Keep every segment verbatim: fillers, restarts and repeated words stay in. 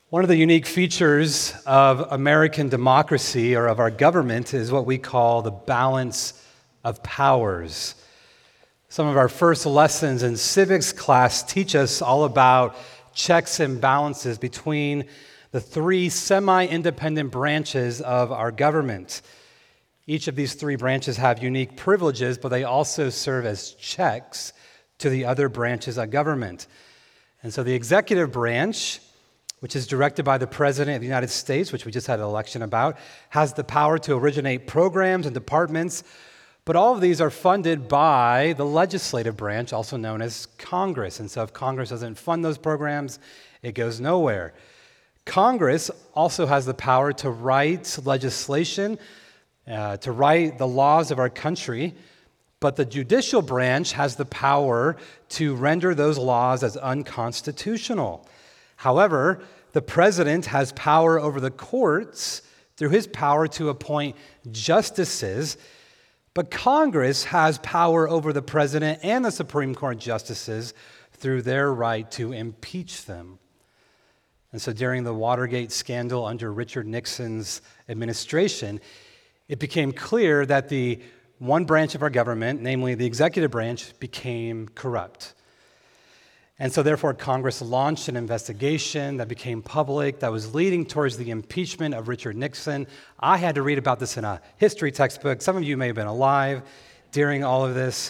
One of the unique features of American democracy or of our government is what we call the balance of powers. Some of our first lessons in civics class teach us all about checks and balances between the three semi-independent branches of our government. Each of these three branches have unique privileges, but they also serve as checks to the other branches of government. And so the executive branch, which is directed by the President of the United States, which we just had an election about, has the power to originate programs and departments, but all of these are funded by the legislative branch, also known as Congress. And so if Congress doesn't fund those programs, it goes nowhere. Congress also has the power to write legislation, uh, to write the laws of our country, but the judicial branch has the power to render those laws as unconstitutional. However, the president has power over the courts through his power to appoint justices, but Congress has power over the president and the Supreme Court justices through their right to impeach them. And so during the Watergate scandal under Richard Nixon's administration, it became clear that the one branch of our government, namely the executive branch, became corrupt. And so therefore, Congress launched an investigation that became public that was leading towards the impeachment of Richard Nixon. I had to read about this in a history textbook. Some of you may have been alive during all of this.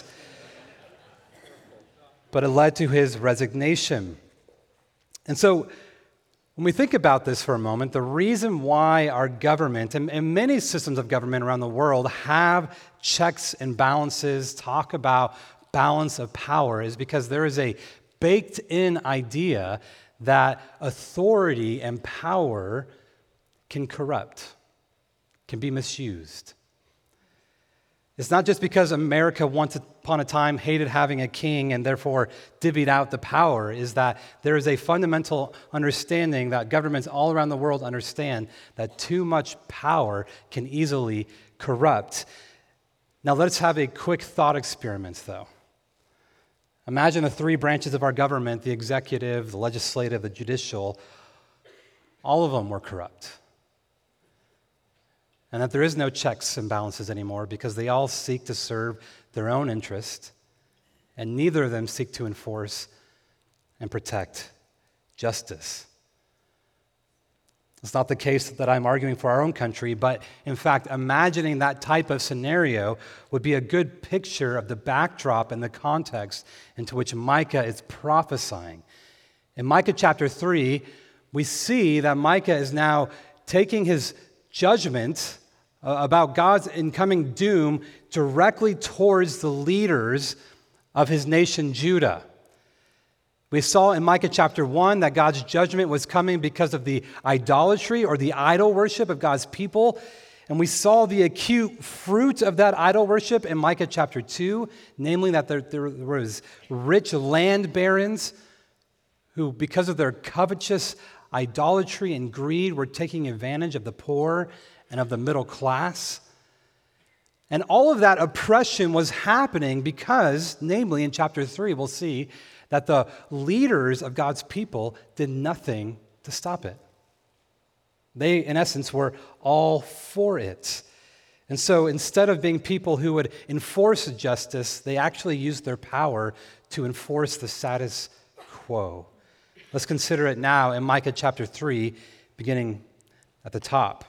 But it led to his resignation. And so when we think about this for a moment, the reason why our government and, and many systems of government around the world have checks and balances, talk about balance of power, is because there is a baked-in idea that authority and power can corrupt, can be misused. It's not just because America once upon a time hated having a king and therefore divvied out the power, is that there is a fundamental understanding that governments all around the world understand that too much power can easily corrupt. Now let's have a quick thought experiment, though. Imagine the three branches of our government, the executive, the legislative, the judicial, all of them were corrupt. And that there is no checks and balances anymore because they all seek to serve their own interest, and neither of them seek to enforce and protect justice. It's not the case that I'm arguing for our own country, but in fact, imagining that type of scenario would be a good picture of the backdrop and the context into which Micah is prophesying. In Micah chapter three, we see that Micah is now taking his judgment uh, about God's incoming doom directly towards the leaders of his nation, Judah. We saw in Micah chapter one that God's judgment was coming because of the idolatry or the idol worship of God's people. And we saw the acute fruit of that idol worship in Micah chapter two, namely that there, there was rich land barons who, because of their covetous idolatry and greed, were taking advantage of the poor and of the middle class. And all of that oppression was happening because, namely in chapter three, we'll see that the leaders of God's people did nothing to stop it. They, in essence, were all for it. And so instead of being people who would enforce justice, they actually used their power to enforce the status quo. Let's consider it now in Micah chapter three, beginning at the top.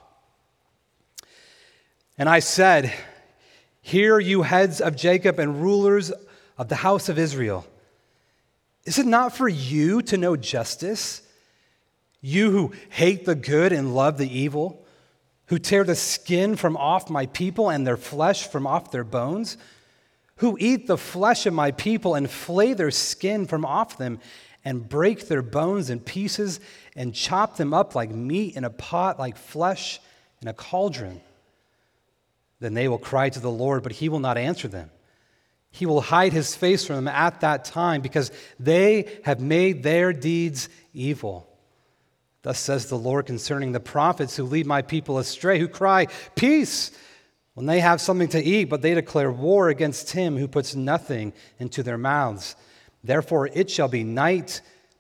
And I said, "Hear, you heads of Jacob and rulers of the house of Israel. Is it not for you to know justice? You who hate the good and love the evil, who tear the skin from off my people and their flesh from off their bones, who eat the flesh of my people and flay their skin from off them and break their bones in pieces and chop them up like meat in a pot, like flesh in a cauldron. Then they will cry to the Lord, but he will not answer them. He will hide his face from them at that time because they have made their deeds evil. Thus says the Lord concerning the prophets who lead my people astray, who cry, 'Peace,' when they have something to eat, but they declare war against him who puts nothing into their mouths. Therefore it shall be night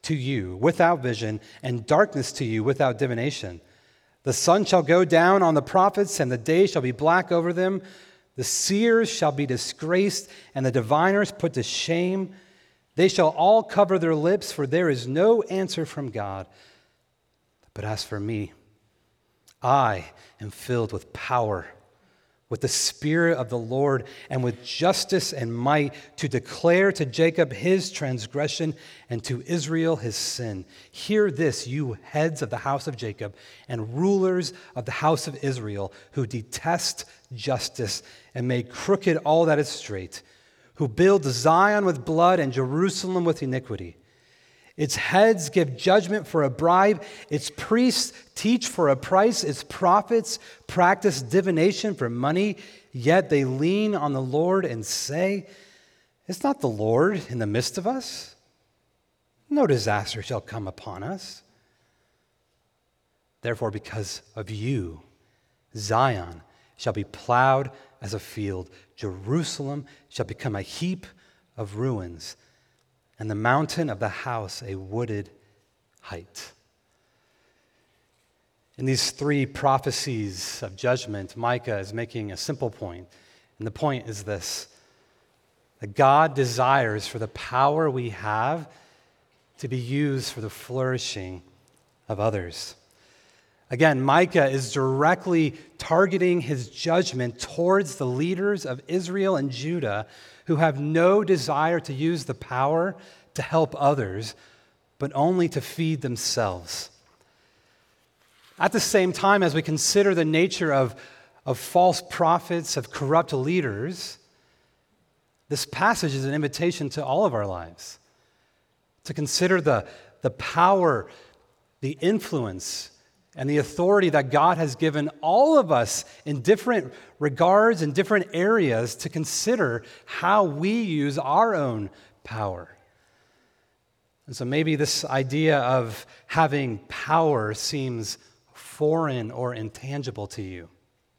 to you without vision, and darkness to you without divination. The sun shall go down on the prophets, and the day shall be black over them. The seers shall be disgraced, and the diviners put to shame. They shall all cover their lips, for there is no answer from God. But as for me, I am filled with power, with the Spirit of the Lord, and with justice and might, to declare to Jacob his transgression and to Israel his sin. Hear this, you heads of the house of Jacob and rulers of the house of Israel, who detest justice and make crooked all that is straight, who build Zion with blood and Jerusalem with iniquity. Its heads give judgment for a bribe. Its priests teach for a price. Its prophets practice divination for money. Yet they lean on the Lord and say, is not the Lord in the midst of us? No disaster shall come upon us. Therefore, because of you, Zion shall be plowed as a field. Jerusalem shall become a heap of ruins, and the mountain of the house a wooded height. In these three prophecies of judgment, Micah is making a simple point. And the point is this: that God desires for the power we have to be used for the flourishing of others. Again, Micah is directly targeting his judgment towards the leaders of Israel and Judah who have no desire to use the power to help others, but only to feed themselves. At the same time, as we consider the nature of, of false prophets, of corrupt leaders, this passage is an invitation to all of our lives to consider the, the power, the influence, and the authority that God has given all of us in different regards and different areas to consider how we use our own power. And so maybe this idea of having power seems foreign or intangible to you.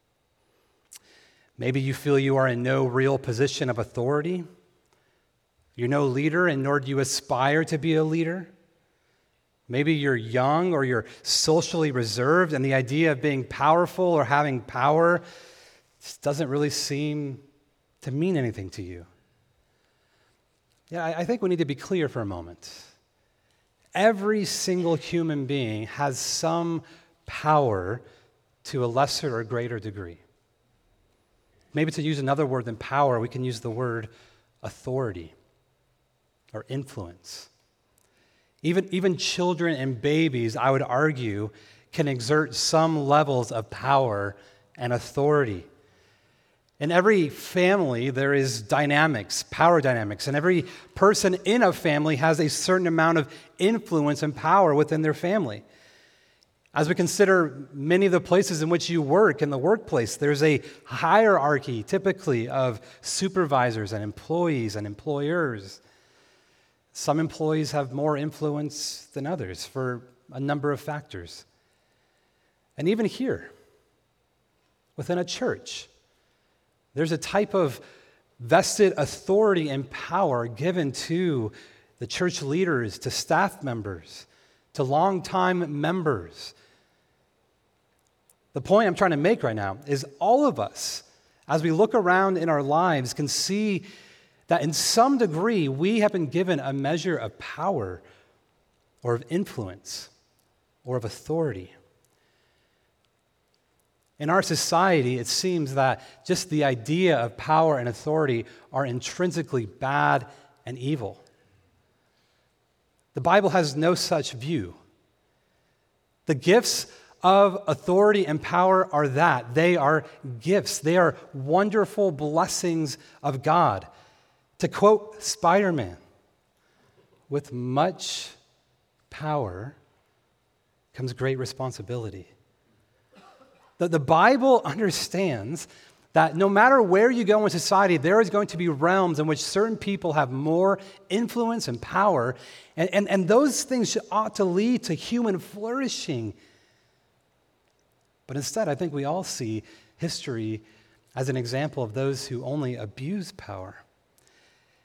Maybe you feel you are in no real position of authority. You're no leader, and nor do you aspire to be a leader. Maybe you're young or you're socially reserved, and the idea of being powerful or having power just doesn't really seem to mean anything to you. Yeah, I think we need to be clear for a moment. Every single human being has some power to a lesser or greater degree. Maybe to use another word than power, we can use the word authority or influence. Even, even children and babies, I would argue, can exert some levels of power and authority. In every family, there is dynamics, power dynamics, and every person in a family has a certain amount of influence and power within their family. As we consider many of the places in which you work, in the workplace, there's a hierarchy, typically, of supervisors and employees and employers. Some employees have more influence than others for a number of factors. And even here, within a church, there's a type of vested authority and power given to the church leaders, to staff members, to longtime members. The point I'm trying to make right now is all of us, as we look around in our lives, can see that in some degree we have been given a measure of power or of influence or of authority. In our society, it seems that just the idea of power and authority are intrinsically bad and evil. The Bible has no such view. The gifts of authority and power are that. They are gifts. They are wonderful blessings of God. To quote Spider-Man, with much power comes great responsibility. The, the Bible understands that no matter where you go in society, there is going to be realms in which certain people have more influence and power, and, and, and those things should, ought to lead to human flourishing. But instead, I think we all see history as an example of those who only abuse power.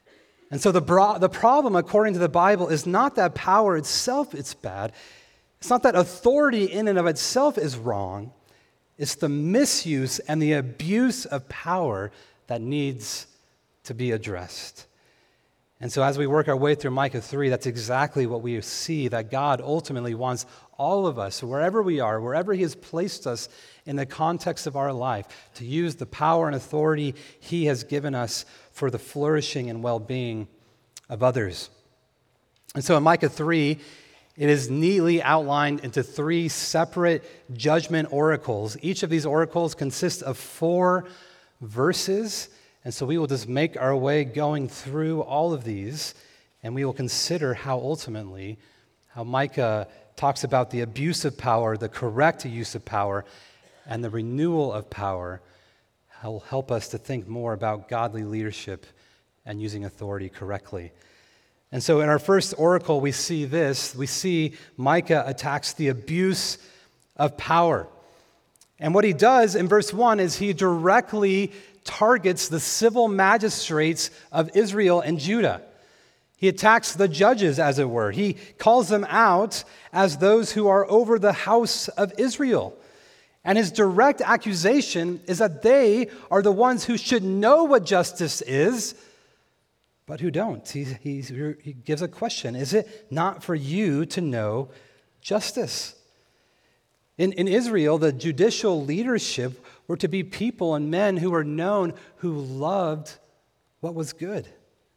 And so the, bro- the problem, according to the Bible, is not that power itself is bad. It's not that authority in and of itself is wrong. It's the misuse and the abuse of power that needs to be addressed. And so as we work our way through Micah three, that's exactly what we see, that God ultimately wants all of us, wherever we are, wherever he has placed us in the context of our life, to use the power and authority he has given us for the flourishing and well-being of others. And so in Micah three, it is neatly outlined into three separate judgment oracles. Each of these oracles consists of four verses. And so we will just make our way going through all of these, and we will consider how ultimately, how Micah talks about the abuse of power, the correct use of power, and the renewal of power. Will help us to think more about godly leadership and using authority correctly. And so in our first oracle, we see this. We see Micah attacks the abuse of power. And what he does in verse one is he directly targets the civil magistrates of Israel and Judah. He attacks the judges, as it were. He calls them out as those who are over the house of Israel. And his direct accusation is that they are the ones who should know what justice is, but who don't. He, he, he gives a question. Is it not for you to know justice? In, in Israel, the judicial leadership were to be people and men who were known who loved what was good.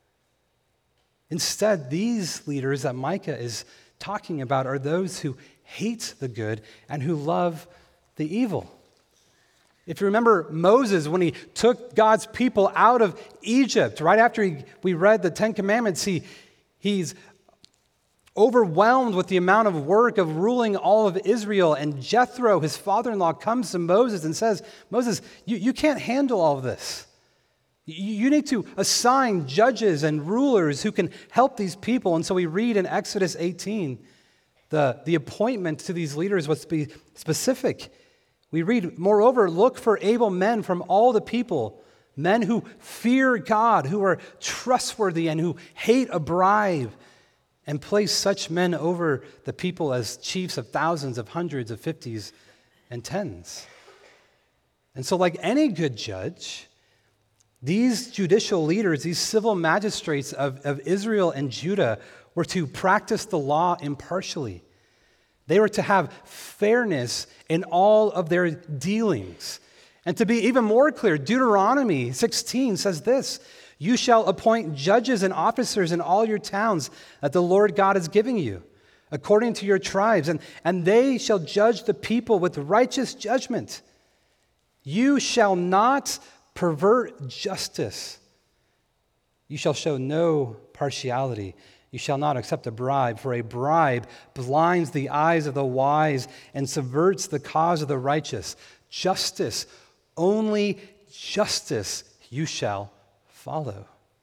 Instead, these leaders that Micah is talking about are those who hate the good and who love the evil. If you remember Moses, when he took God's people out of Egypt, right after he, we read the Ten Commandments, he, he's overwhelmed with the amount of work of ruling all of Israel. And Jethro, his father-in-law, comes to Moses and says, Moses, you, you can't handle all of this. You, you need to assign judges and rulers who can help these people. And so we read in Exodus eighteen, the, the appointment to these leaders was to be specific. We read, moreover, look for able men from all the people, men who fear God, who are trustworthy and who hate a bribe, and place such men over the people as chiefs of thousands, of hundreds, of fifties, and tens. And so like any good judge, these judicial leaders, these civil magistrates of, of Israel and Judah were to practice the law impartially. They were to have fairness in all of their dealings. And to be even more clear, Deuteronomy sixteen says this, you shall appoint judges and officers in all your towns that the Lord God is giving you, according to your tribes, and, and they shall judge the people with righteous judgment. You shall not pervert justice. You shall show no partiality. You shall not accept a bribe, for a bribe blinds the eyes of the wise and subverts the cause of the righteous. Justice, only justice you shall follow.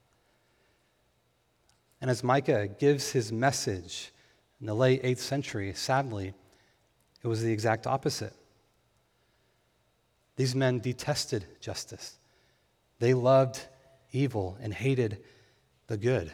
And as Micah gives his message in the late eighth century, sadly, it was the exact opposite. These men detested justice. They loved evil and hated the good.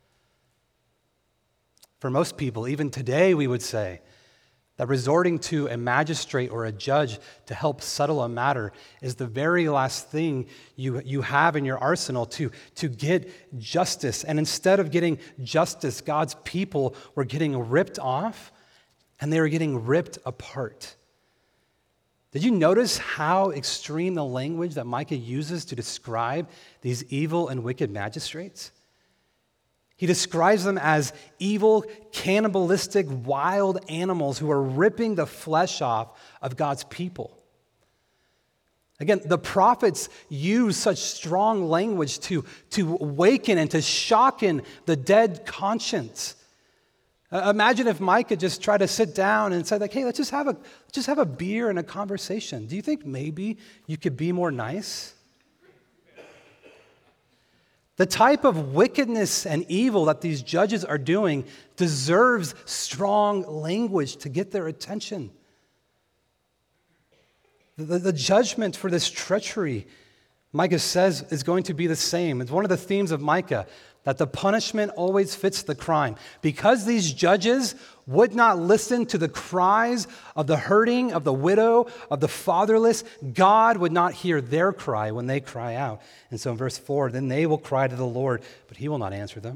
For most people, even today, we would say that resorting to a magistrate or a judge to help settle a matter is the very last thing you, you have in your arsenal to, to get justice. And instead of getting justice, God's people were getting ripped off and they were getting ripped apart. Did you notice how extreme the language that Micah uses to describe these evil and wicked magistrates? He describes them as evil, cannibalistic, wild animals who are ripping the flesh off of God's people. Again, the prophets use such strong language to, to awaken and to shocken the dead conscience. Uh, imagine if Micah just tried to sit down and said, like, hey, let's just have a let's just have a beer and a conversation. Do you think maybe you could be more nice? The type of wickedness and evil that these judges are doing deserves strong language to get their attention. The, the judgment for this treachery Micah says is going to be the same. It's one of the themes of Micah, that the punishment always fits the crime. Because these judges would not listen to the cries of the hurting, of the widow, of the fatherless, God would not hear their cry when they cry out. And so in verse four, then they will cry to the Lord, but he will not answer them.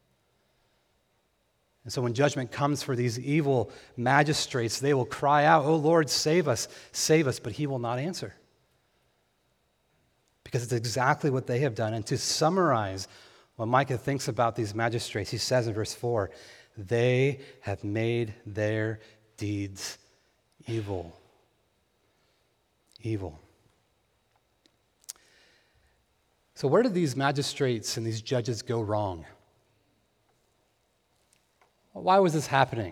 And so when judgment comes for these evil magistrates, they will cry out, "Oh Lord, save us, save us," but he will not answer. Because it's exactly what they have done. And to summarize what Micah thinks about these magistrates, he says in verse four, they have made their deeds evil. Evil. So where did these magistrates and these judges go wrong? Why was this happening?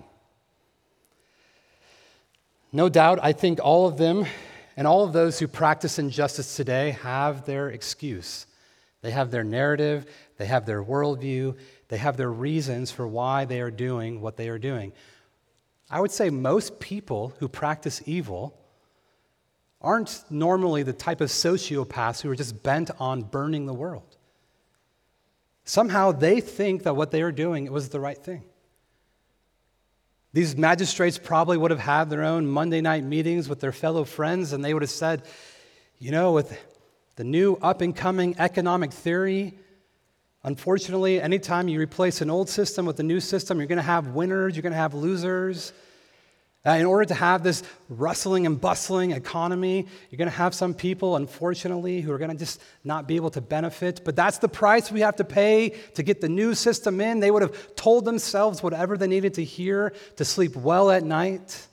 No doubt, I think all of them and all of those who practice injustice today have their excuse. They have their narrative, they have their worldview, they have their reasons for why they are doing what they are doing. I would say most people who practice evil aren't normally the type of sociopaths who are just bent on burning the world. Somehow they think that what they are doing was the right thing. These magistrates probably would have had their own Monday night meetings with their fellow friends, and they would have said, you know, with the new up-and-coming economic theory, unfortunately, anytime you replace an old system with a new system, you're going to have winners, you're going to have losers. Uh, in order to have this rustling and bustling economy, you're going to have some people, unfortunately, who are going to just not be able to benefit. But that's the price we have to pay to get the new system in. They would have told themselves whatever they needed to hear to sleep well at night.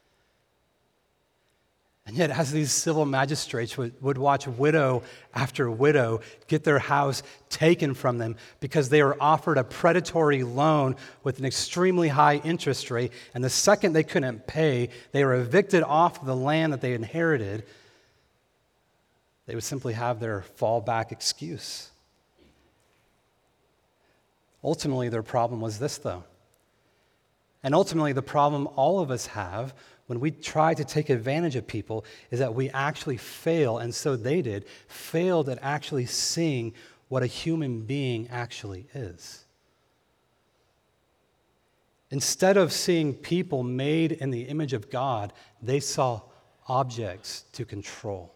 And yet, as these civil magistrates would, would watch widow after widow get their house taken from them because they were offered a predatory loan with an extremely high interest rate, and the second they couldn't pay, they were evicted off the land that they inherited, they would simply have their fallback excuse. Ultimately, their problem was this, though. And ultimately, the problem all of us have when we try to take advantage of people is that we actually fail, and so they did, failed at actually seeing what a human being actually is. Instead of seeing people made in the image of God, they saw objects to control.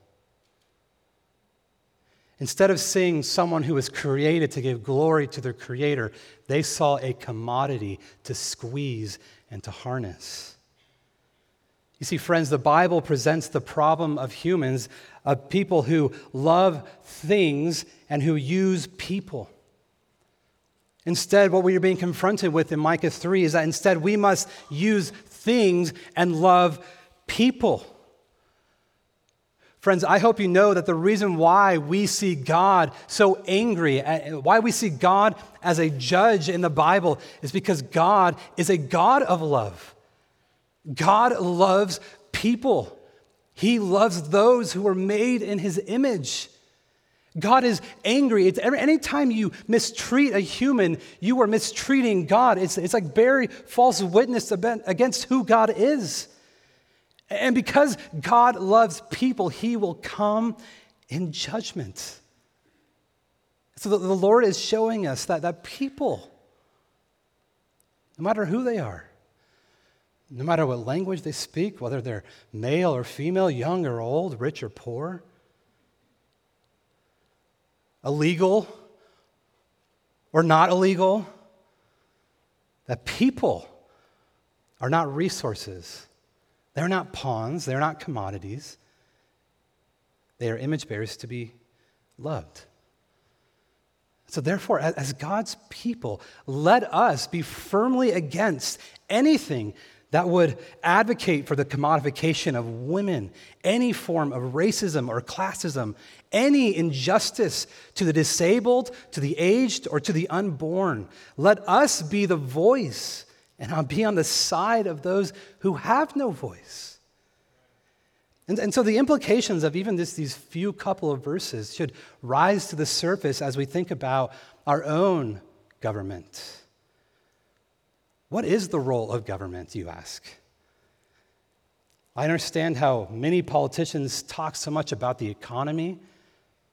Instead of seeing someone who was created to give glory to their Creator, they saw a commodity to squeeze and to harness. You see, friends, the Bible presents the problem of humans, of people who love things and who use people. Instead, what we are being confronted with in Micah three is that instead we must use things and love people. Friends, I hope you know that the reason why we see God so angry, why we see God as a judge in the Bible, is because God is a God of love. God loves people. He loves those who are made in his image. God is angry. It's every, anytime you mistreat a human, you are mistreating God. It's, it's like bearing false witness against who God is. And because God loves people, he will come in judgment. So the, the Lord is showing us that, that people, no matter who they are, no matter what language they speak, whether they're male or female, young or old, rich or poor, illegal or not illegal, that people are not resources. They're not pawns. They're not commodities. They are image bearers to be loved. So therefore, as God's people, let us be firmly against anything that would advocate for the commodification of women, any form of racism or classism, any injustice to the disabled, to the aged, or to the unborn. Let us be the voice, and I'll be on the side of those who have no voice. And, and so the implications of even this, these few couple of verses should rise to the surface as we think about our own government. What is the role of government, you ask? I understand how many politicians talk so much about the economy,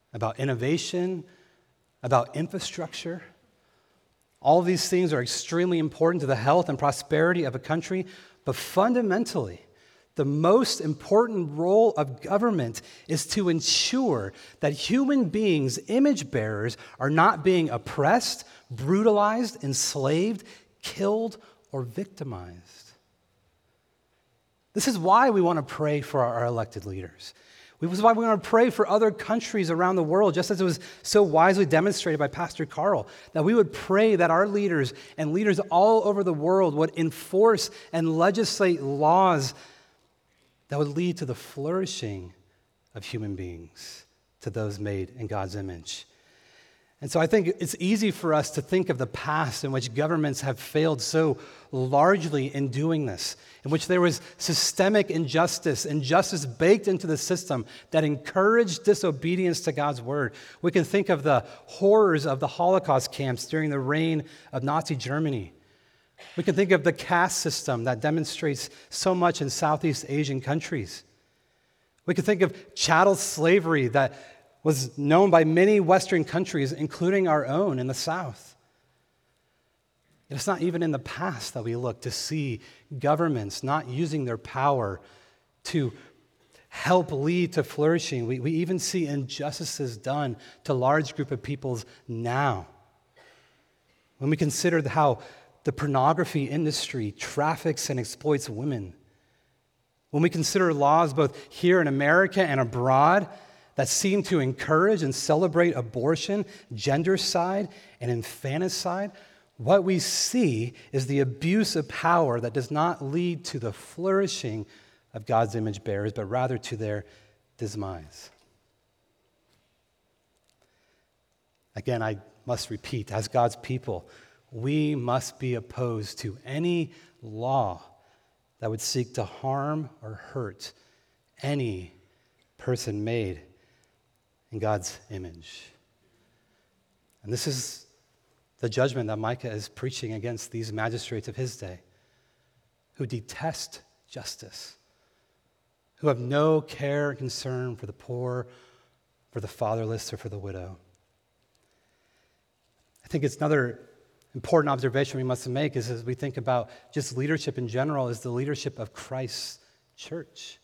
about innovation, about infrastructure. All of these things are extremely important to the health and prosperity of a country, but fundamentally, the most important role of government is to ensure that human beings, image bearers, are not being oppressed, brutalized, enslaved, killed, or victimized. This is why we want to pray for our elected leaders. This is why we want to pray for other countries around the world, just as it was so wisely demonstrated by Pastor Carl, that we would pray that our leaders and leaders all over the world would enforce and legislate laws that would lead to the flourishing of human beings, to those made in God's image. And so I think it's easy for us to think of the past in which governments have failed so largely in doing this, in which there was systemic injustice, injustice baked into the system that encouraged disobedience to God's word. We can think of the horrors of the Holocaust camps during the reign of Nazi Germany. We can think of the caste system that demonstrates so much in Southeast Asian countries. We can think of chattel slavery that was known by many Western countries, including our own in the South. It's not even in the past that we look to see governments not using their power to help lead to flourishing. We, we even see injustices done to large group of peoples now. When we consider how the pornography industry traffics and exploits women, when we consider laws both here in America and abroad that seem to encourage and celebrate abortion, gendercide, and infanticide, what we see is the abuse of power that does not lead to the flourishing of God's image bearers, but rather to their demise. Again, I must repeat, as God's people, we must be opposed to any law that would seek to harm or hurt any person made in God's image. And this is the judgment that Micah is preaching against these magistrates of his day, who detest justice, who have no care and concern for the poor, for the fatherless, or for the widow. I think it's another important observation we must make is as we think about just leadership in general is the leadership of Christ's church.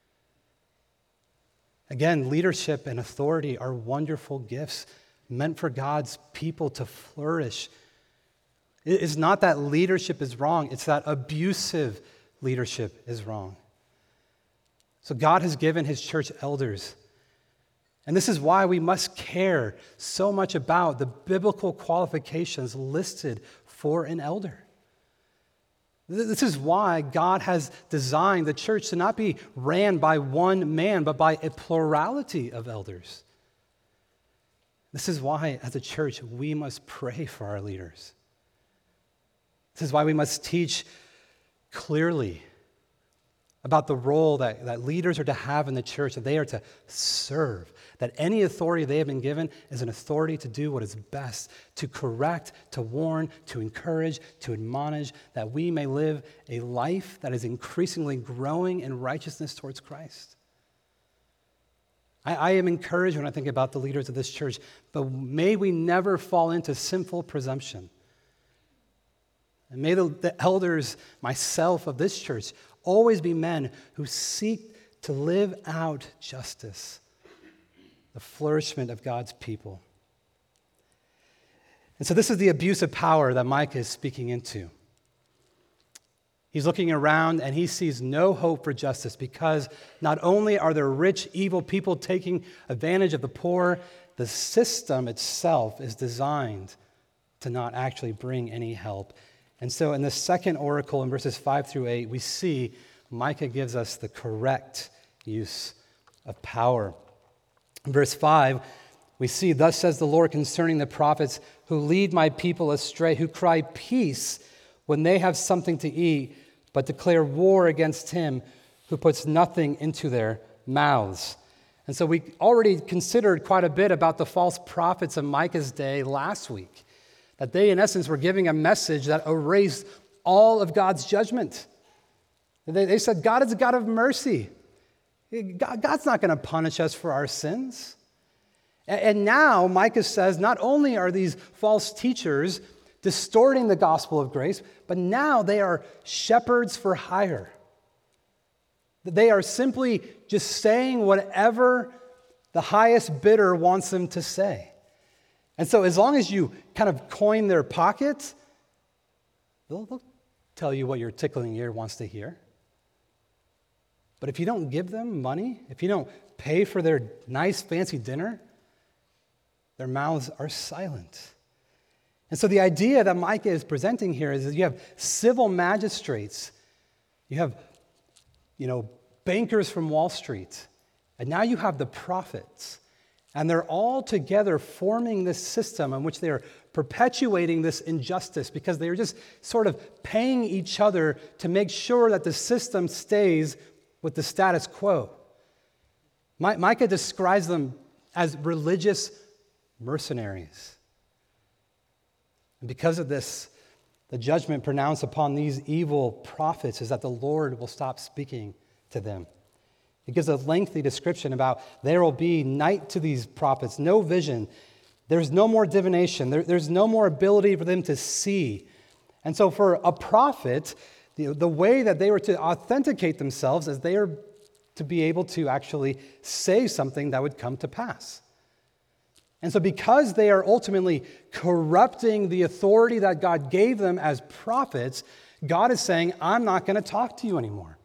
Again, leadership and authority are wonderful gifts meant for God's people to flourish. It is not that leadership is wrong, it's that abusive leadership is wrong. So God has given his church elders. And this is why we must care so much about the biblical qualifications listed for an elder. This is why God has designed the church to not be ran by one man, but by a plurality of elders. This is why, as a church, we must pray for our leaders. This is why we must teach clearly about the role that, that leaders are to have in the church, that they are to serve, that any authority they have been given is an authority to do what is best, to correct, to warn, to encourage, to admonish, that we may live a life that is increasingly growing in righteousness towards Christ. I, I am encouraged when I think about the leaders of this church, but may we never fall into sinful presumption. And may the, the elders, myself, of this church, always be men who seek to live out justice, the flourishment of God's people. And so this is the abuse of power that Micah is speaking into. He's looking around and he sees no hope for justice because not only are there rich, evil people taking advantage of the poor, the system itself is designed to not actually bring any help. And so in the second oracle in verses five through eight, we see Micah gives us the correct use of power. In verse five, we see, "Thus says the Lord concerning the prophets who lead my people astray, who cry peace when they have something to eat, but declare war against him who puts nothing into their mouths." And so we already considered quite a bit about the false prophets of Micah's day last week. That they, in essence, were giving a message that erased all of God's judgment. They, they said, God is a God of mercy. God, God's not going to punish us for our sins. And now Micah says not only are these false teachers distorting the gospel of grace, but now they are shepherds for hire. They are simply just saying whatever the highest bidder wants them to say. And so as long as you kind of coin their pockets, they'll, they'll tell you what your tickling ear wants to hear. But if you don't give them money, if you don't pay for their nice fancy dinner, their mouths are silent. And so the idea that Micah is presenting here is that you have civil magistrates, you have, you know, bankers from Wall Street, and now you have the prophets. And they're all together forming this system in which they are perpetuating this injustice because they are just sort of paying each other to make sure that the system stays with the status quo. Mi- Micah describes them as religious mercenaries. And because of this, the judgment pronounced upon these evil prophets is that the Lord will stop speaking to them. It gives a lengthy description about there will be night to these prophets, no vision. There's no more divination. There, there's no more ability for them to see. And so for a prophet, the, the way that they were to authenticate themselves is they are to be able to actually say something that would come to pass. And so because they are ultimately corrupting the authority that God gave them as prophets, God is saying, I'm not going to talk to you anymore.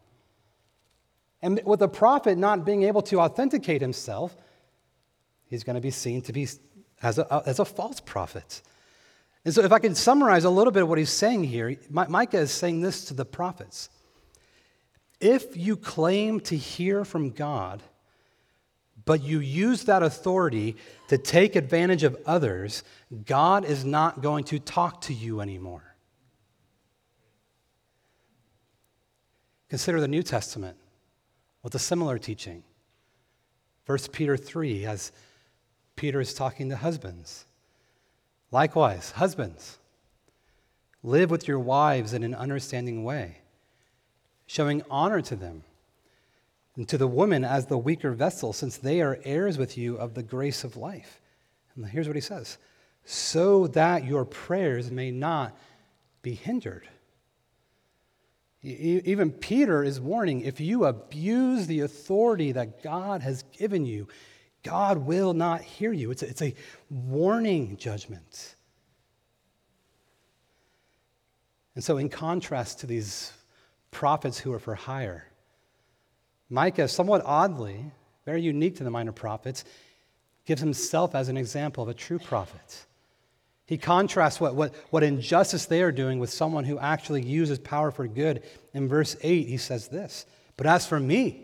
And with the prophet not being able to authenticate himself, he's going to be seen to be as a, as a false prophet. And so if I can summarize a little bit of what he's saying here, Micah is saying this to the prophets. If you claim to hear from God, but you use that authority to take advantage of others, God is not going to talk to you anymore. Consider the New Testament with a similar teaching. First Peter three, as Peter is talking to husbands. Likewise, husbands, live with your wives in an understanding way, showing honor to them, and to the women as the weaker vessel, since they are heirs with you of the grace of life. And here's what he says, so that your prayers may not be hindered. Even Peter is warning, if you abuse the authority that God has given you, God will not hear you. It's a, it's a warning judgment. And so in contrast to these prophets who are for hire, Micah, somewhat oddly, very unique to the minor prophets, gives himself as an example of a true prophet. He contrasts what, what, what injustice they are doing with someone who actually uses power for good. In verse eight, he says this, but as for me,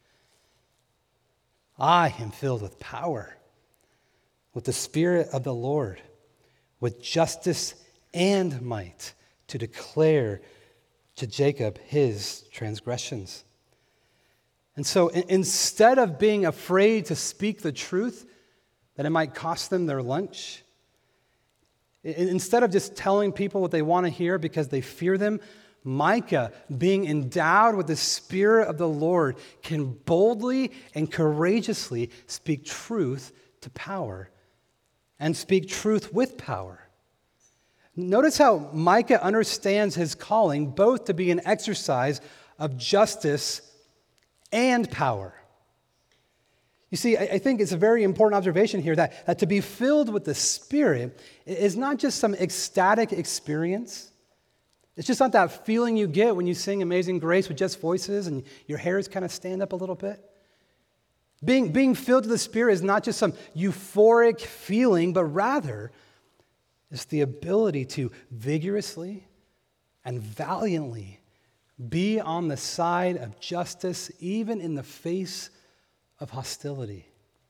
I am filled with power, with the Spirit of the Lord, with justice and might, to declare to Jacob his transgressions. And so in, instead of being afraid to speak the truth, that it might cost them their lunch, instead of just telling people what they want to hear because they fear them, Micah, being endowed with the Spirit of the Lord, can boldly and courageously speak truth to power and speak truth with power. Notice how Micah understands his calling both to be an exercise of justice and power. You see, I think it's a very important observation here that, that to be filled with the Spirit is not just some ecstatic experience. It's just not that feeling you get when you sing Amazing Grace with just voices and your hairs kind of stand up a little bit. Being, being filled with the Spirit is not just some euphoric feeling, but rather it's the ability to vigorously and valiantly be on the side of justice, even in the face of hostility.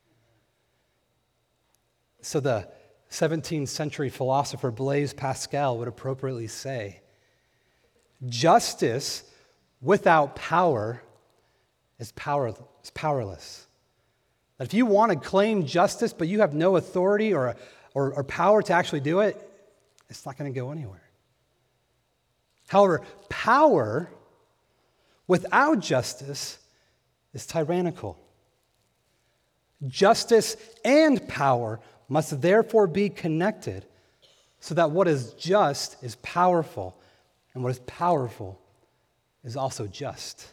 So the seventeenth century philosopher Blaise Pascal would appropriately say, justice without power is, power, is powerless. That if you want to claim justice, but you have no authority or, or, or power to actually do it, it's not going to go anywhere. However, power without justice is tyrannical. Justice and power must therefore be connected so that what is just is powerful, and what is powerful is also just.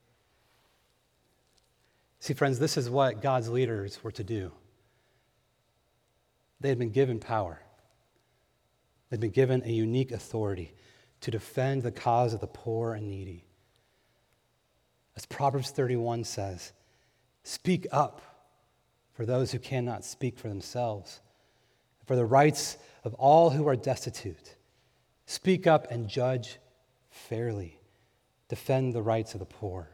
See, friends, this is what God's leaders were to do. They had been given power. They'd been given a unique authority to defend the cause of the poor and needy. As Proverbs thirty-one says, speak up for those who cannot speak for themselves, for the rights of all who are destitute. Speak up and judge fairly. Defend the rights of the poor.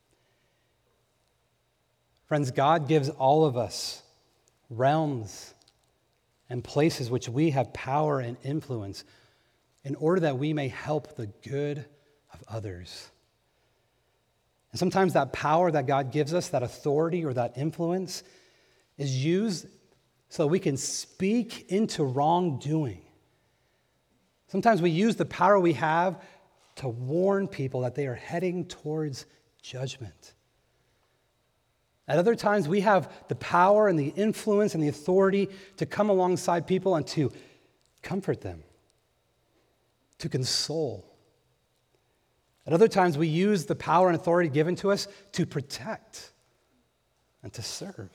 Friends, God gives all of us realms and places which we have power and influence in order that we may help the good of others. And sometimes that power that God gives us, that authority or that influence, is used so we can speak into wrongdoing. Sometimes we use the power we have to warn people that they are heading towards judgment. At other times, we have the power and the influence and the authority to come alongside people and to comfort them, to console. At other times, we use the power and authority given to us to protect and to serve.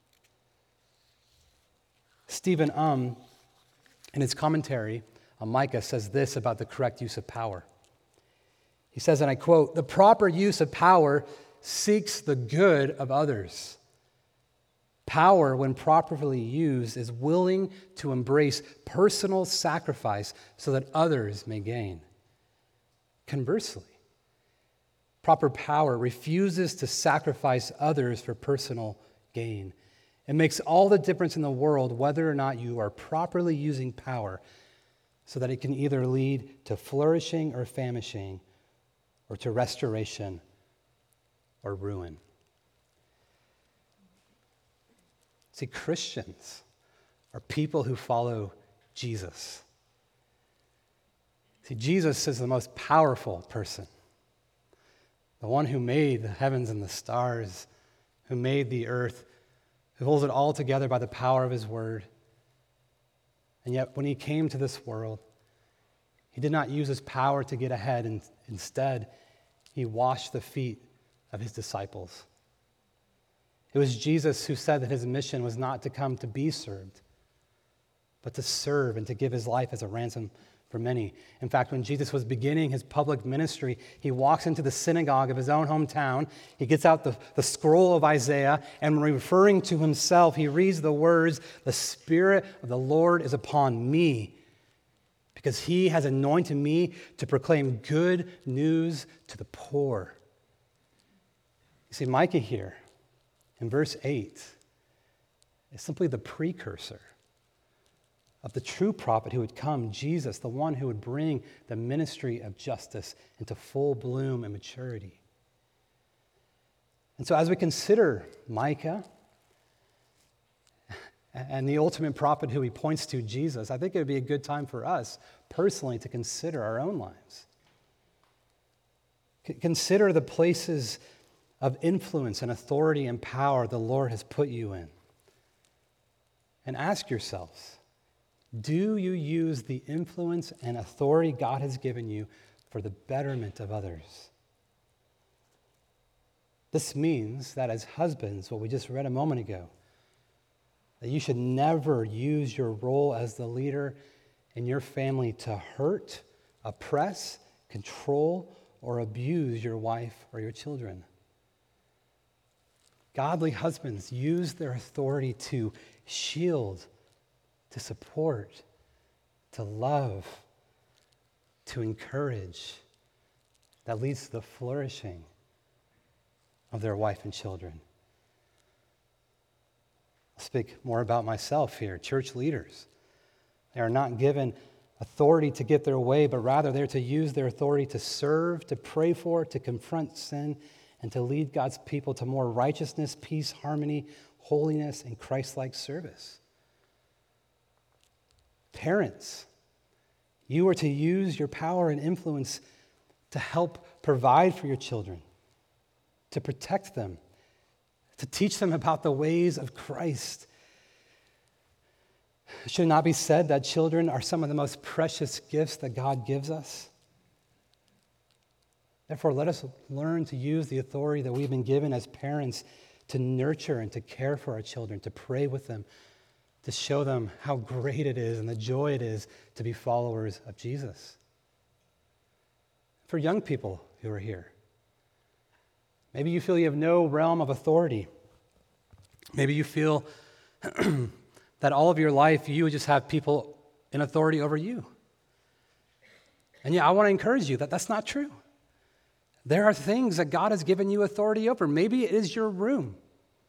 Stephen Um, in his commentary on Micah, says this about the correct use of power. He says, and I quote, "The proper use of power seeks the good of others. Power, when properly used, is willing to embrace personal sacrifice so that others may gain. Conversely, proper power refuses to sacrifice others for personal gain. It makes all the difference in the world whether or not you are properly using power so that it can either lead to flourishing or famishing, or to restoration or ruin." See, Christians are people who follow Jesus. See, Jesus is the most powerful person, the one who made the heavens and the stars, who made the earth, who holds it all together by the power of his word. And yet, when he came to this world, he did not use his power to get ahead, and instead, he washed the feet of his disciples. It was Jesus who said that his mission was not to come to be served, but to serve and to give his life as a ransom for many. In fact, when Jesus was beginning his public ministry, he walks into the synagogue of his own hometown. He gets out the, the scroll of Isaiah, and referring to himself, he reads the words, "The Spirit of the Lord is upon me, because he has anointed me to proclaim good news to the poor." You see, Micah here, in verse eight, is simply the precursor of the true prophet who would come, Jesus, the one who would bring the ministry of justice into full bloom and maturity. And so as we consider Micah and the ultimate prophet who he points to, Jesus, I think it would be a good time for us personally to consider our own lives. C- consider the places of influence and authority and power the Lord has put you in. And ask yourselves, do you use the influence and authority God has given you for the betterment of others? This means that as husbands, what we just read a moment ago, that you should never use your role as the leader in your family to hurt, oppress, control, or abuse your wife or your children. Godly husbands use their authority to shield, to support, to love, to encourage. That leads to the flourishing of their wife and children. I'll speak more about myself here. Church leaders, they are not given authority to get their way, but rather they're to use their authority to serve, to pray for, to confront sin, and to lead God's people to more righteousness, peace, harmony, holiness, and Christ-like service. Parents, you are to use your power and influence to help provide for your children, to protect them, to teach them about the ways of Christ. Should it not be said that children are some of the most precious gifts that God gives us? Therefore, let us learn to use the authority that we've been given as parents to nurture and to care for our children, to pray with them, to show them how great it is and the joy it is to be followers of Jesus. For young people who are here, maybe you feel you have no realm of authority. Maybe you feel that all of your life you just have people in authority over you. And yeah, I want to encourage you that that's not true. There are things that God has given you authority over. Maybe it is your room.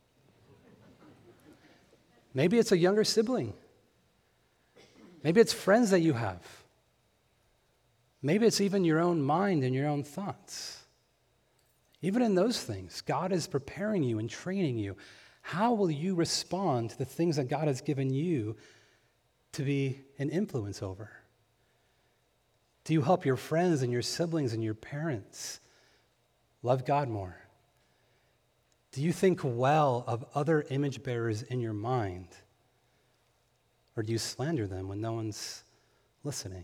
Maybe it's a younger sibling. Maybe it's friends that you have. Maybe it's even your own mind and your own thoughts. Even in those things, God is preparing you and training you. How will you respond to the things that God has given you to be an influence over? Do you help your friends and your siblings and your parents love God more? Do you think well of other image bearers in your mind? Or do you slander them when no one's listening?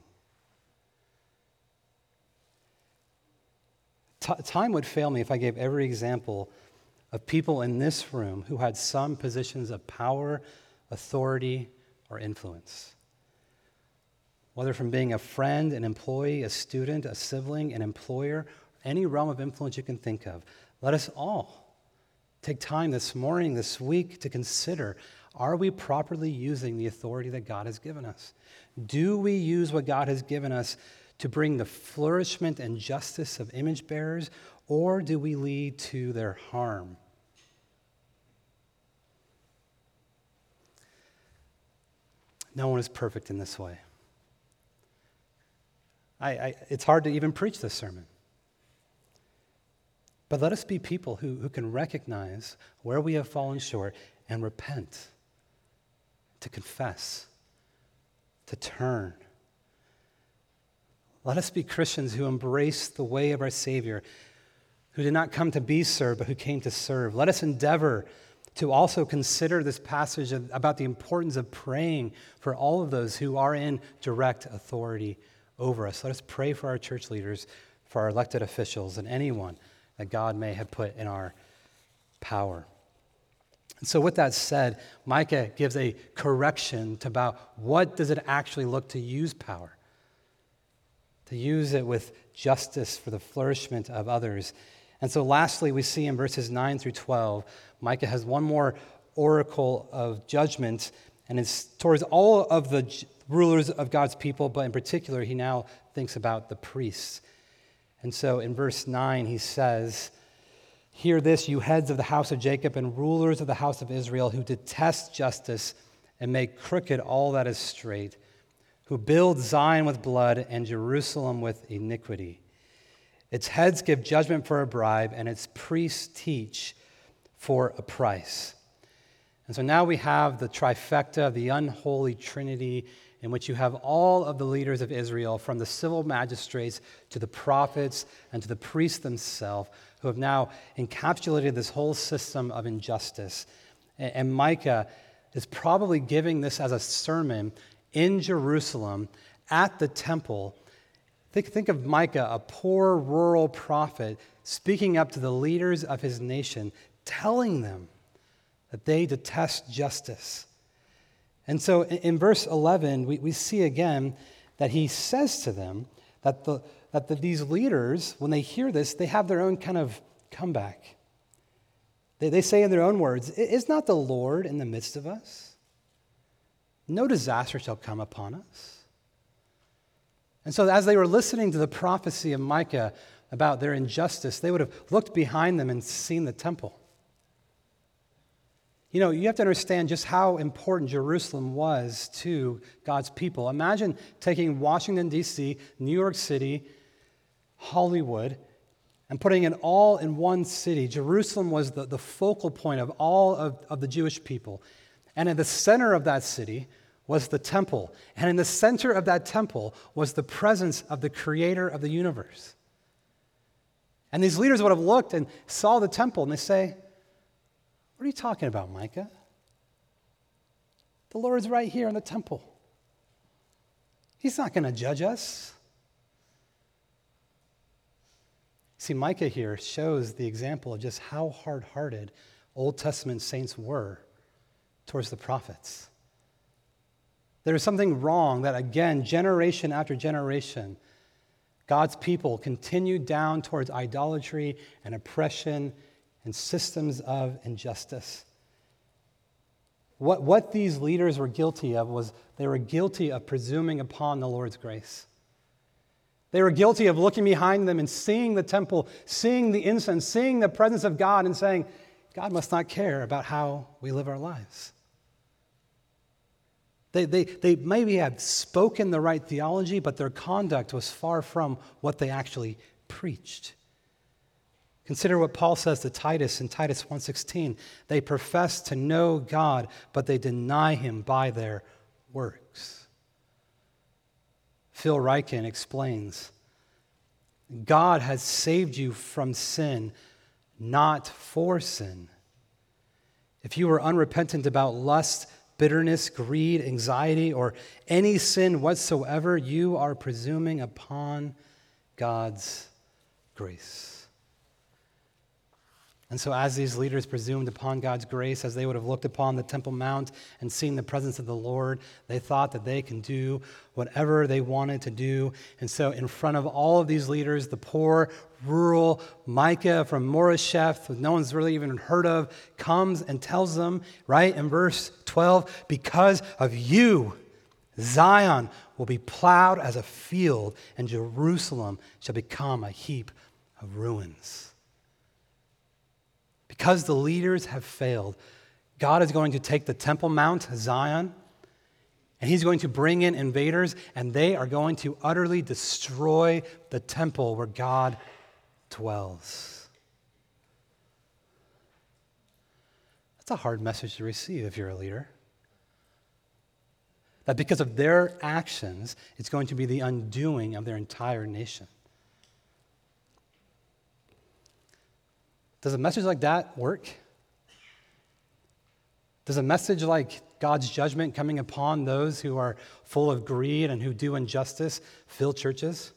T- time would fail me if I gave every example of people in this room who had some positions of power, authority, or influence. Whether from being a friend, an employee, a student, a sibling, an employer, any realm of influence you can think of, let us all take time this morning, this week, to consider, are we properly using the authority that God has given us? Do we use what God has given us to bring the flourishment and justice of image bearers, or do we lead to their harm? No one is perfect in this way. I, I, it's hard to even preach this sermon. But let us be people who, who can recognize where we have fallen short and repent, to confess, to turn. Let us be Christians who embrace the way of our Savior, who did not come to be served, but who came to serve. Let us endeavor to also consider this passage of, about the importance of praying for all of those who are in direct authority over us. Let us pray for our church leaders, for our elected officials, and anyone that God may have put in our power. And so with that said, Micah gives a correction to about what does it actually look to use power, to use it with justice for the flourishment of others. And so lastly, we see in verses nine through twelve, Micah has one more oracle of judgment, and it's towards all of the j- rulers of God's people, but in particular, he now thinks about the priests. And so in verse nine, he says, "Hear this, you heads of the house of Jacob and rulers of the house of Israel, who detest justice and make crooked all that is straight, who build Zion with blood and Jerusalem with iniquity. Its heads give judgment for a bribe, and its priests teach for a price." And so now we have the trifecta of the unholy trinity, in which you have all of the leaders of Israel, from the civil magistrates to the prophets and to the priests themselves, who have now encapsulated this whole system of injustice. And Micah is probably giving this as a sermon in Jerusalem at the temple. Think, think of Micah, a poor rural prophet, speaking up to the leaders of his nation, telling them that they detest justice. And so in, in verse eleven, we, we see again that he says to them that, the, that the, these leaders, when they hear this, they have their own kind of comeback. They, they say in their own words, "Is not the Lord in the midst of us? No disaster shall come upon us." And so as they were listening to the prophecy of Micah about their injustice, they would have looked behind them and seen the temple. You know, you have to understand just how important Jerusalem was to God's people. Imagine taking Washington, D C, New York City, Hollywood, and putting it all in one city. Jerusalem was the, the focal point of all of, of the Jewish people. And in the center of that city was the temple. And in the center of that temple was the presence of the creator of the universe. And these leaders would have looked and saw the temple, and they say, "What What are you talking about, Micah? The Lord's right here in the temple. He's not going to judge us. See, Micah here shows the example of just how hard-hearted Old Testament saints were towards the prophets. There is something wrong that, again, generation after generation, God's people continued down towards idolatry and oppression and systems of injustice. What, what these leaders were guilty of was they were guilty of presuming upon the Lord's grace. They were guilty of looking behind them and seeing the temple, seeing the incense, seeing the presence of God and saying, God must not care about how we live our lives. They, they, they maybe had spoken the right theology, but their conduct was far from what they actually preached. Consider what Paul says to Titus in Titus one sixteen. They profess to know God, but they deny him by their works. Phil Ryken explains, God has saved you from sin, not for sin. If you were unrepentant about lust, bitterness, greed, anxiety, or any sin whatsoever, you are presuming upon God's grace. And so as these leaders presumed upon God's grace, as they would have looked upon the Temple Mount and seen the presence of the Lord, they thought that they can do whatever they wanted to do. And so in front of all of these leaders, the poor, rural Micah from Moresheth, who no one's really even heard of, comes and tells them, right, in verse twelve, because of you, Zion will be plowed as a field, and Jerusalem shall become a heap of ruins. Because the leaders have failed, God is going to take the Temple Mount, Zion, and he's going to bring in invaders, and they are going to utterly destroy the temple where God dwells. That's a hard message to receive if you're a leader. That because of their actions, it's going to be the undoing of their entire nation. Does a message like that work? Does a message like God's judgment coming upon those who are full of greed and who do injustice fill churches?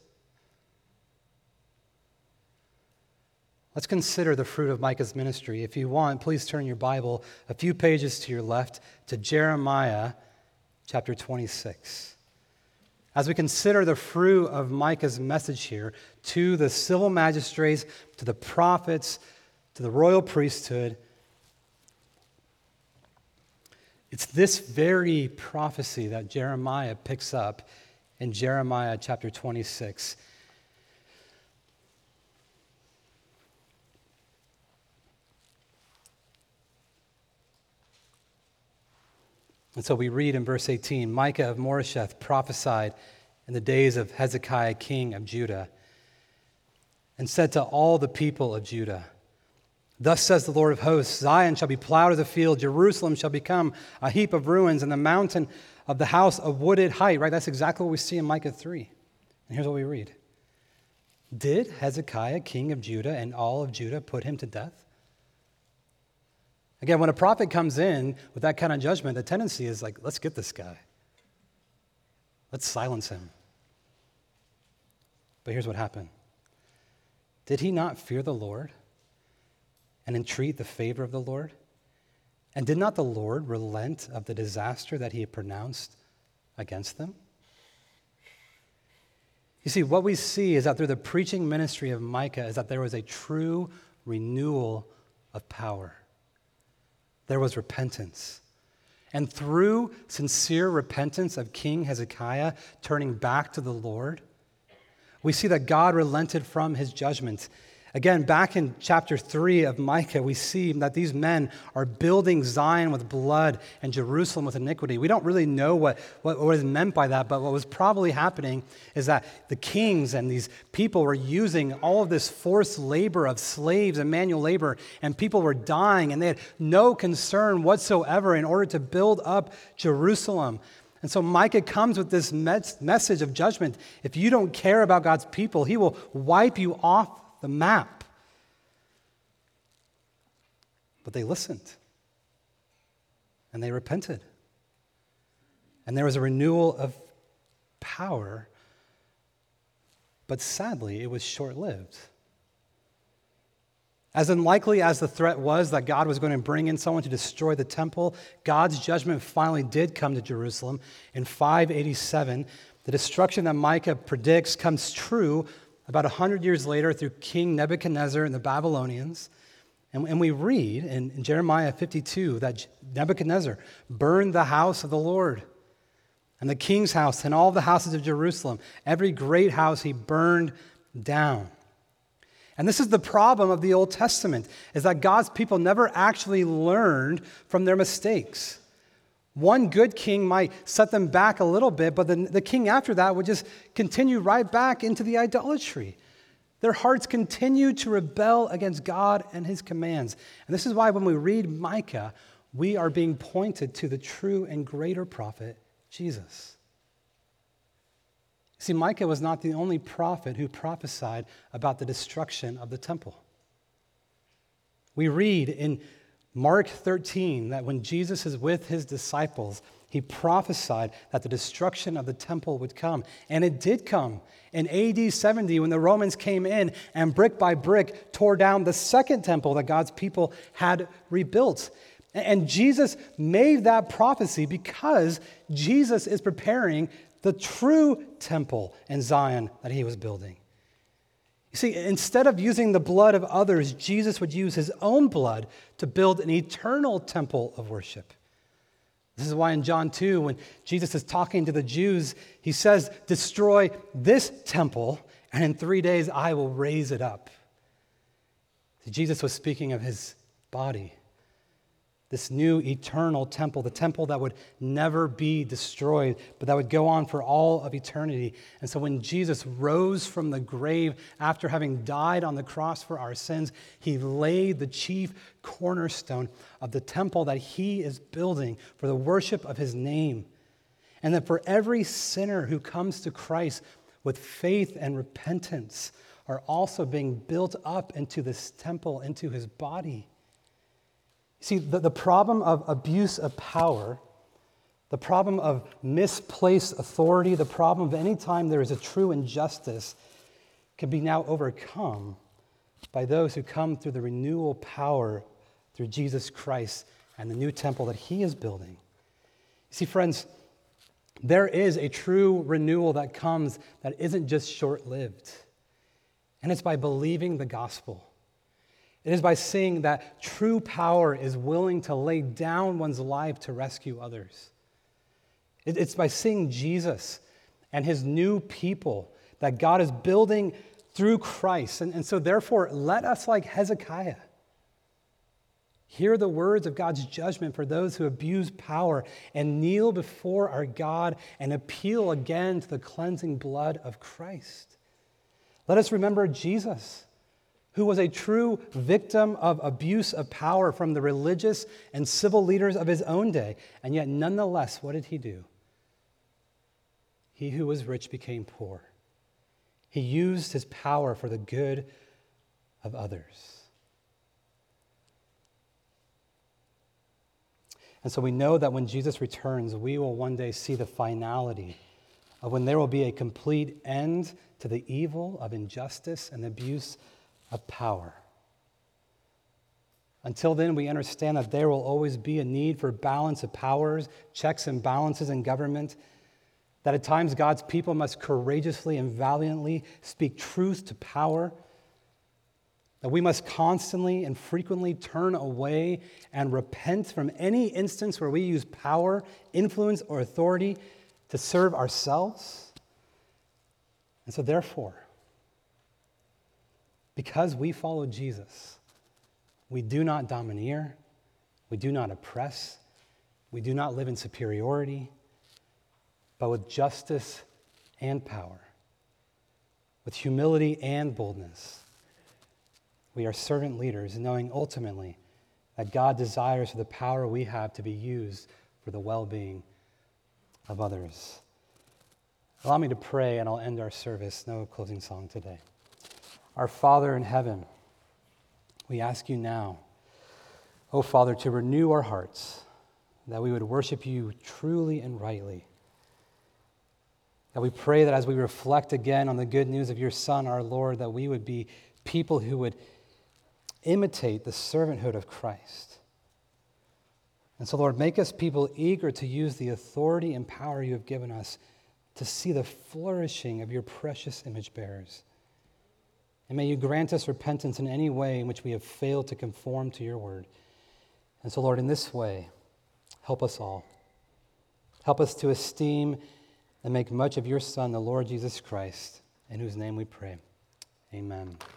Let's consider the fruit of Micah's ministry. If you want, please turn your Bible a few pages to your left to Jeremiah chapter twenty-six. As we consider the fruit of Micah's message here to the civil magistrates, to the prophets, to the royal priesthood, it's this very prophecy that Jeremiah picks up in Jeremiah chapter twenty-six. And so we read in verse eighteen, Micah of Moresheth prophesied in the days of Hezekiah, king of Judah, and said to all the people of Judah, thus says the Lord of hosts, Zion shall be plowed as a field, Jerusalem shall become a heap of ruins, and the mountain of the house a wooded height. Right, that's exactly what we see in Micah three. And here's what we read. Did Hezekiah, king of Judah, and all of Judah put him to death? Again, when a prophet comes in with that kind of judgment, the tendency is like, let's get this guy. Let's silence him. But here's what happened. Did he not fear the Lord and entreat the favor of the Lord? And did not the Lord relent of the disaster that he had pronounced against them? You see, what we see is that through the preaching ministry of Micah is that there was a true renewal of power. There was repentance. And through sincere repentance of King Hezekiah turning back to the Lord, we see that God relented from his judgment. Again, back in chapter three of Micah, we see that these men are building Zion with blood and Jerusalem with iniquity. We don't really know what, what, what is meant by that, but what was probably happening is that the kings and these people were using all of this forced labor of slaves and manual labor, and people were dying, and they had no concern whatsoever in order to build up Jerusalem. And so Micah comes with this mes- message of judgment. If you don't care about God's people, he will wipe you off the map. But they listened. and they repented. And there was a renewal of power, but sadly, it was short-lived. As unlikely as the threat was that God was going to bring in someone to destroy the temple, God's judgment finally did come to Jerusalem in five eighty-seven. The destruction that Micah predicts comes true about one hundred years later through King Nebuchadnezzar and the Babylonians. And, and we read in, in Jeremiah fifty-two that Nebuchadnezzar burned the house of the Lord and the king's house and all the houses of Jerusalem. Every great house he burned down. And this is the problem of the Old Testament, is that God's people never actually learned from their mistakes. One good king might set them back a little bit, but the, the king after that would just continue right back into the idolatry. Their hearts continue to rebel against God and his commands. And this is why when we read Micah, we are being pointed to the true and greater prophet, Jesus. See, Micah was not the only prophet who prophesied about the destruction of the temple. We read in Mark thirteen that when Jesus is with his disciples, he prophesied that the destruction of the temple would come. And it did come. In A D seventy, when the Romans came in and brick by brick tore down the second temple that God's people had rebuilt. And Jesus made that prophecy because Jesus is preparing the true temple in Zion that he was building. You see, instead of using the blood of others, Jesus would use his own blood to build an eternal temple of worship. This is why in John two, when Jesus is talking to the Jews, he says, destroy this temple, and in three days I will raise it up. See, Jesus was speaking of his body, this new eternal temple, the temple that would never be destroyed, but that would go on for all of eternity. And so when Jesus rose from the grave after having died on the cross for our sins, he laid the chief cornerstone of the temple that he is building for the worship of his name. And that for every sinner who comes to Christ with faith and repentance are also being built up into this temple, into his body. See, the, the problem of abuse of power, the problem of misplaced authority, the problem of any time there is a true injustice can be now overcome by those who come through the renewal power through Jesus Christ and the new temple that he is building. See, friends, there is a true renewal that comes that isn't just short-lived. And it's by believing the gospel. It is by seeing that true power is willing to lay down one's life to rescue others. It's by seeing Jesus and his new people that God is building through Christ. And, and so therefore, let us, like Hezekiah, hear the words of God's judgment for those who abuse power and kneel before our God and appeal again to the cleansing blood of Christ. Let us remember Jesus, who was a true victim of abuse of power from the religious and civil leaders of his own day. And yet, nonetheless, what did he do? He who was rich became poor. He used his power for the good of others. And so we know that when Jesus returns, we will one day see the finality of when there will be a complete end to the evil of injustice and abuse of power. Until then, we understand that there will always be a need for balance of powers, checks and balances in government, that at times God's people must courageously and valiantly speak truth to power, that we must constantly and frequently turn away and repent from any instance where we use power, influence, or authority to serve ourselves. And so therefore, because we follow Jesus, we do not domineer, we do not oppress, we do not live in superiority, but with justice and power, with humility and boldness. We are servant leaders, knowing ultimately that God desires for the power we have to be used for the well-being of others. Allow me to pray, and I'll end our service. No closing song today. Our Father in heaven, we ask you now, O Father, to renew our hearts, that we would worship you truly and rightly. That we pray that as we reflect again on the good news of your Son, our Lord, that we would be people who would imitate the servanthood of Christ. And so, Lord, make us people eager to use the authority and power you have given us to see the flourishing of your precious image bearers. And may you grant us repentance in any way in which we have failed to conform to your word. And so, Lord, in this way, help us all. Help us to esteem and make much of your Son, the Lord Jesus Christ, in whose name we pray. Amen.